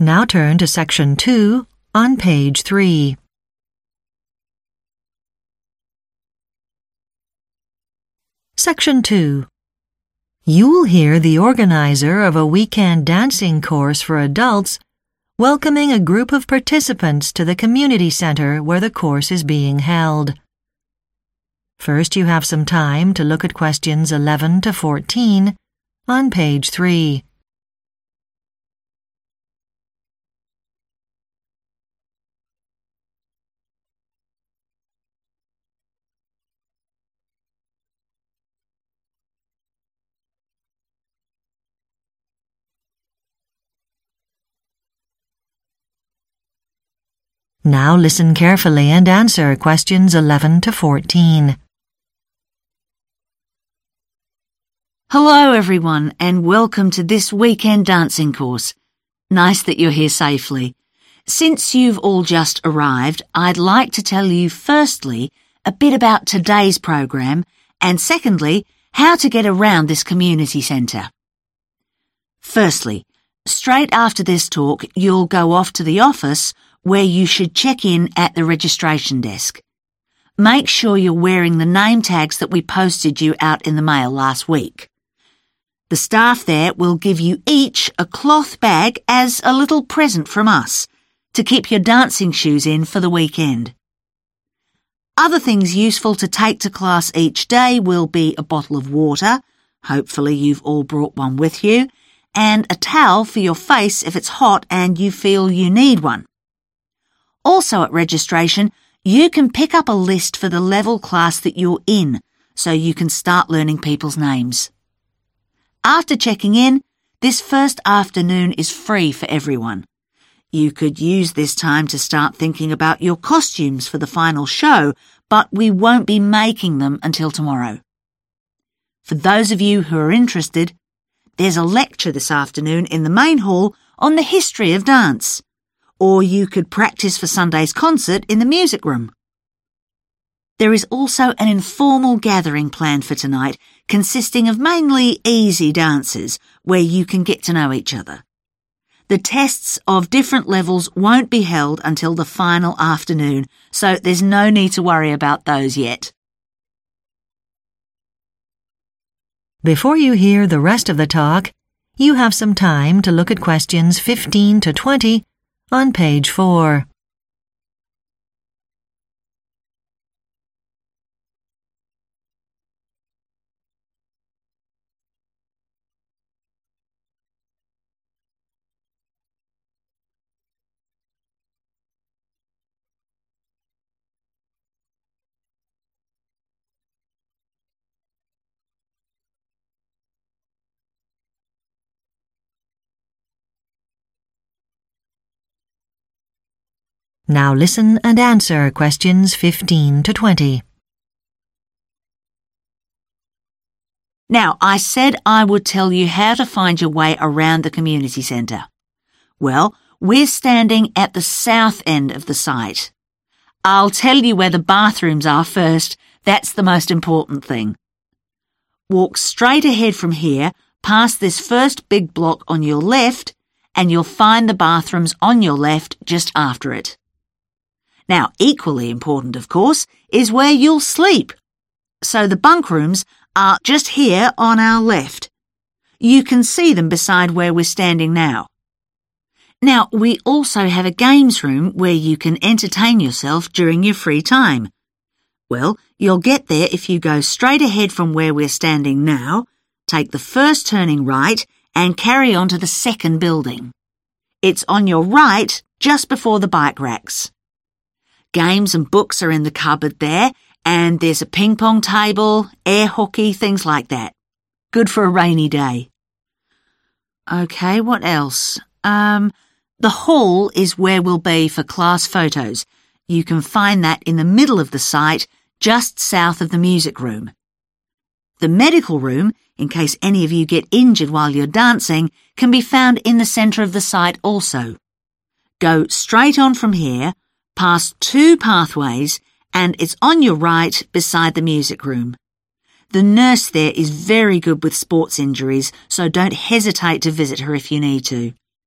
Now turn to Section 2 on page 3. Section 2. You'll hear the organizer of a weekend dancing course for adults welcoming a group of participants to the community center where the course is being held. First, you have some time to look at questions 11 to 14 on page 3. Now listen carefully and answer questions 11 to 14. Hello everyone and welcome to this weekend dancing course. Nice that you're here safely. Since you've all just arrived, I'd like to tell you firstly a bit about today's program and secondly how to get around this community centre. Firstly, straight after this talk you'll go off to the office where you should check in at the registration desk. Make sure you're wearing the name tags that we posted you out in the mail last week. The staff there will give you each a cloth bag as a little present from us to keep your dancing shoes in for the weekend. Other things useful to take to class each day will be a bottle of water, hopefully you've all brought one with you, and a towel for your face if it's hot and you feel you need one. Also at registration, you can pick up a list for the level class that you're in, so you can start learning people's names. After checking in, this first afternoon is free for everyone. You could use this time to start thinking about your costumes for the final show, but we won't be making them until tomorrow. For those of you who are interested, there's a lecture this afternoon in the main hall on the history of dance. Or you could practice for Sunday's concert in the music room. There is also an informal gathering planned for tonight, consisting of mainly easy dances, where you can get to know each other. The tests of different levels won't be held until the final afternoon, so there's no need to worry about those yet. Before you hear the rest of the talk, you have some time to look at questions 15 to 20 on page 4. Now listen and answer questions 15 to 20. Now, I said I would tell you how to find your way around the community centre. Well, we're standing at the south end of the site. I'll tell you where the bathrooms are first. That's the most important thing. Walk straight ahead from here, past this first big block on your left, and you'll find the bathrooms on your left just after it. Now, equally important, of course, is where you'll sleep. So the bunk rooms are just here on our left. You can see them beside where we're standing now. Now, we also have a games room where you can entertain yourself during your free time. Well, you'll get there if you go straight ahead from where we're standing now, take the first turning right, and carry on to the second building. It's on your right, just before the bike racks. Games and books are in the cupboard there, and there's a ping pong table, air hockey, things like that. Good for a rainy day. Okay, what else? The hall is where we'll be for class photos. You can find that in the middle of the site, just south of the music room. The medical room, in case any of you get injured while you're dancing, can be found in the centre of the site also. Go straight on from here, past 2 pathways, and it's on your right beside the music room. The nurse there is very good with sports injuries, so don't hesitate to visit her if you need to.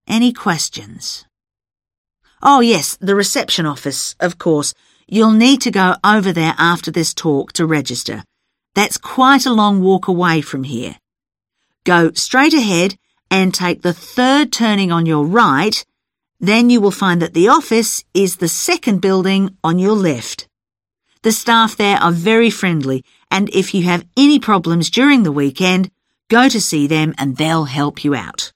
Any questions? Oh yes, the reception office, of course. You'll need to go over there after this talk to register. That's quite a long walk away from here. Go straight ahead and take the third turning on your right. Then you will find that the office is the second building on your left. The staff there are very friendly, and if you have any problems during the weekend, go to see them and they'll help you out.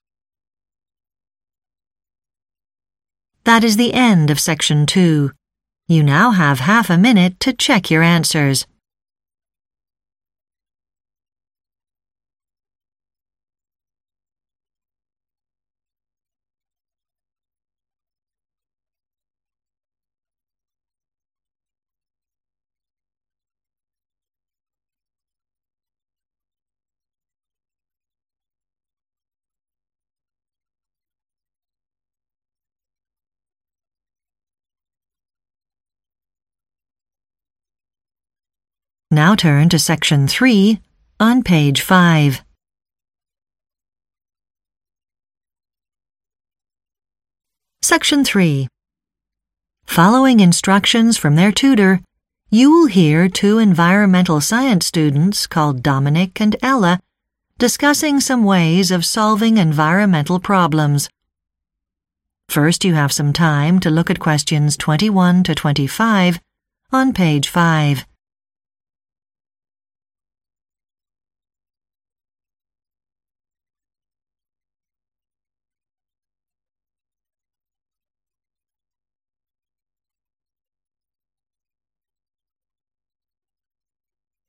That is the end of Section 2. You now have half a minute to check your answers. Now turn to Section 3 on page 5. Section 3. Following instructions from their tutor, you will hear two environmental science students called Dominic and Ella discussing some ways of solving environmental problems. First, you have some time to look at questions 21 to 25 on page 5.